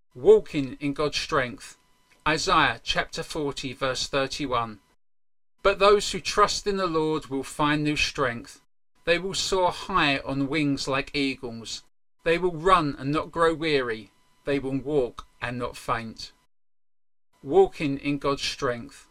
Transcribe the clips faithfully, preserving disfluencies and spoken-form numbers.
Walking in God's strength. Isaiah chapter forty verse thirty-one. But those who trust in the Lord will find new strength. They will soar high on wings like eagles. They will run and not grow weary. They will walk and not faint. Walking in God's strength.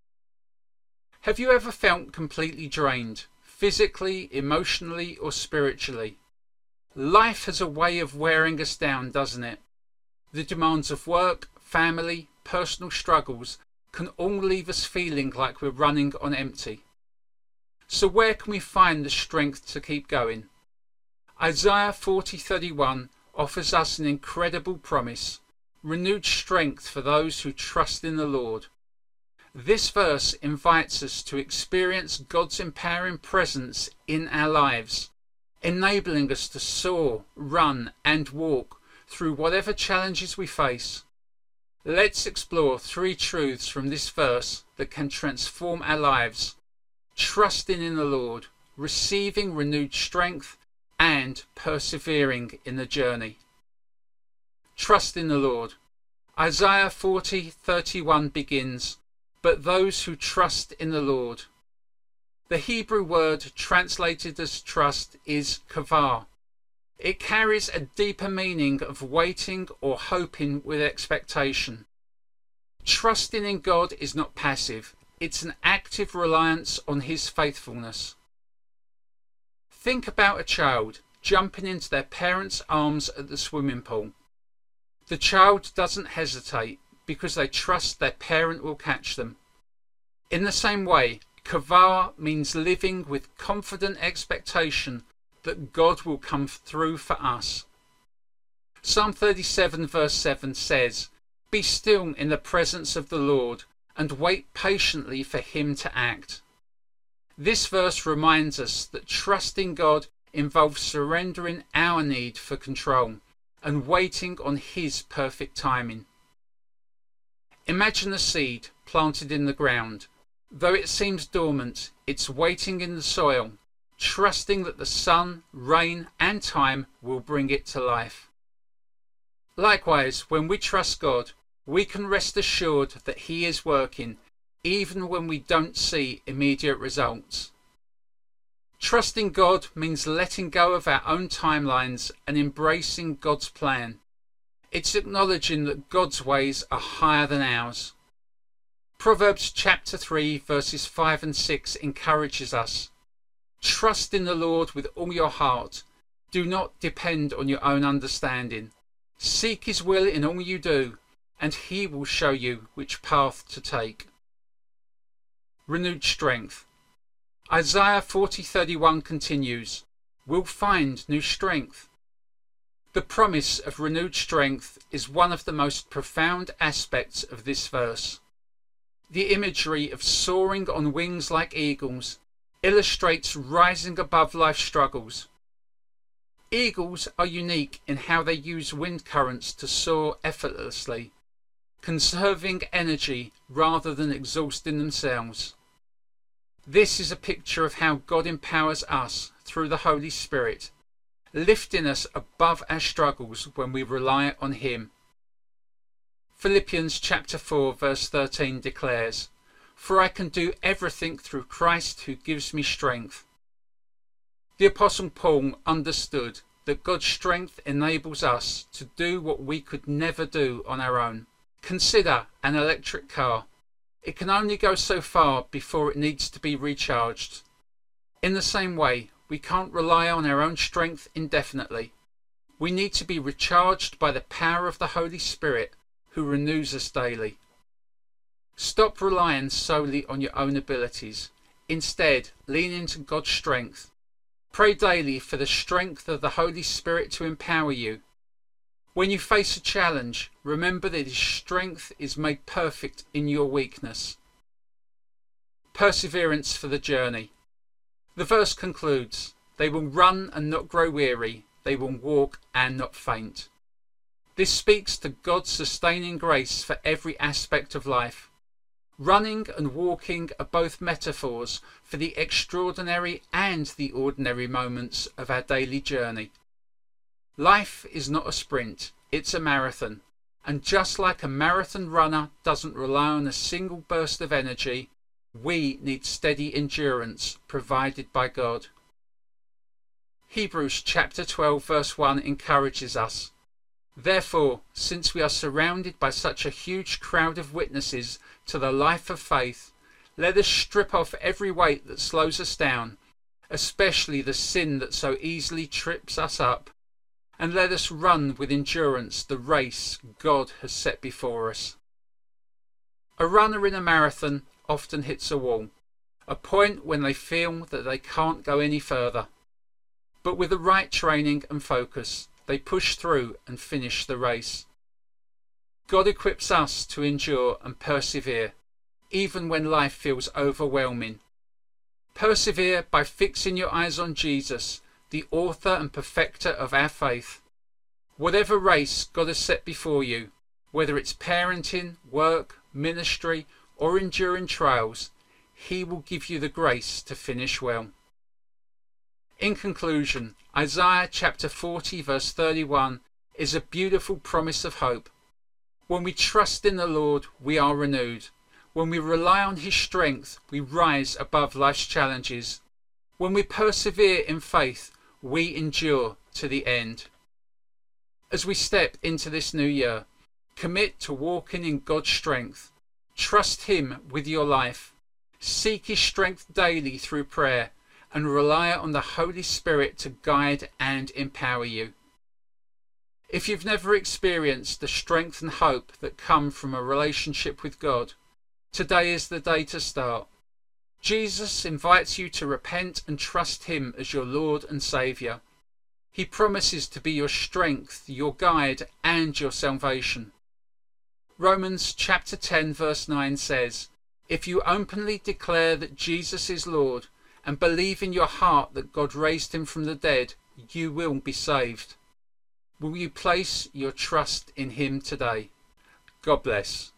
Have you ever felt completely drained, physically, emotionally, or spiritually? Life has a way of wearing us down, doesn't it? The demands of work, family, personal struggles can all leave us feeling like we're running on empty. So where can we find the strength to keep going? Isaiah forty thirty-one offers us an incredible promise, renewed strength for those who trust in the Lord. This verse invites us to experience God's empowering presence in our lives, enabling us to soar, run and walk through whatever challenges we face. Let's explore three truths from this verse that can transform our lives: trusting in the Lord, receiving renewed strength, and persevering in the journey. Trust in the Lord. Isaiah forty thirty-one begins, "But those who trust in the Lord." The Hebrew word translated as trust is kavah. It carries a deeper meaning of waiting or hoping with expectation. Trusting in God is not passive, it's an active reliance on His faithfulness. Think about a child jumping into their parents' arms at the swimming pool. The child doesn't hesitate because they trust their parent will catch them. In the same way, kavah means living with confident expectation that God will come through for us. Psalm thirty-seven verse seven says, "Be still in the presence of the Lord and wait patiently for Him to act." This verse reminds us that trusting God involves surrendering our need for control and waiting on His perfect timing. Imagine a seed planted in the ground. Though it seems dormant, it's waiting in the soil, trusting that the sun, rain and time will bring it to life. Likewise, when we trust God, we can rest assured that He is working, even when we don't see immediate results. Trusting God means letting go of our own timelines and embracing God's plan. It's acknowledging that God's ways are higher than ours. Proverbs chapter three verses five and six encourages us. Trust in the Lord with all your heart. Do not depend on your own understanding. Seek His will in all you do, and He will show you which path to take. Renewed strength. Isaiah forty thirty-one continues, "We'll find new strength." The promise of renewed strength is one of the most profound aspects of this verse. The imagery of soaring on wings like eagles illustrates rising above life's struggles. Eagles are unique in how they use wind currents to soar effortlessly, conserving energy rather than exhausting themselves. This is a picture of how God empowers us through the Holy Spirit, lifting us above our struggles when we rely on Him. Philippians chapter four verse thirteen declares, "For I can do everything through Christ who gives me strength." The Apostle Paul understood that God's strength enables us to do what we could never do on our own. Consider an electric car. It can only go so far before it needs to be recharged. In the same way, we can't rely on our own strength indefinitely. We need to be recharged by the power of the Holy Spirit, who renews us daily. Stop relying solely on your own abilities. Instead, lean into God's strength. Pray daily for the strength of the Holy Spirit to empower you. When you face a challenge, remember that His strength is made perfect in your weakness. Perseverance for the journey. The verse concludes, "They will run and not grow weary. They will walk and not faint." This speaks to God's sustaining grace for every aspect of life. Running and walking are both metaphors for the extraordinary and the ordinary moments of our daily journey. Life is not a sprint, it's a marathon, And just like a marathon runner doesn't rely on a single burst of energy, we need steady endurance provided by God. Hebrews chapter twelve verse one encourages us. Therefore, since we are surrounded by such a huge crowd of witnesses to the life of faith, let us strip off every weight that slows us down, especially the sin that so easily trips us up, and let us run with endurance the race God has set before us. A runner in a marathon often hits a wall, a point when they feel that they can't go any further. But with the right training and focus, they push through and finish the race. God equips us to endure and persevere, even when life feels overwhelming. Persevere by fixing your eyes on Jesus, the author and perfecter of our faith. Whatever race God has set before you, whether it's parenting, work, ministry, or enduring trials, He will give you the grace to finish well. In conclusion, Isaiah chapter forty verse thirty-one is a beautiful promise of hope. When we trust in the Lord, we are renewed. When we rely on His strength, we rise above life's challenges. When we persevere in faith, we endure to the end. As we step into this new year, commit to walking in God's strength. Trust Him with your life. Seek His strength daily through prayer, and rely on the Holy Spirit to guide and empower you. If you've never experienced the strength and hope that come from a relationship with God, today is the day to start. Jesus invites you to repent and trust Him as your Lord and Saviour. He promises to be your strength, your guide, and your salvation. Romans chapter ten verse nine says, "If you openly declare that Jesus is Lord, and believe in your heart that God raised Him from the dead, you will be saved." Will you place your trust in Him today? God bless.